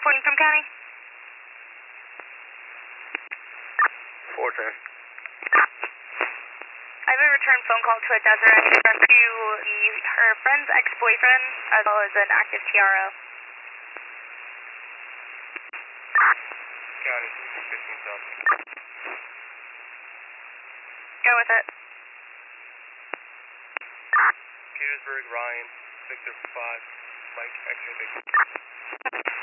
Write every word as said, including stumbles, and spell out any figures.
Reporting from County. four ten. I have a return phone call to a Desiree from to the, her friend's ex-boyfriend as well as an active T R O. County fifteen South. Go with it. Petersburg, Ryan, Victor five, Mike, X-ray Victor.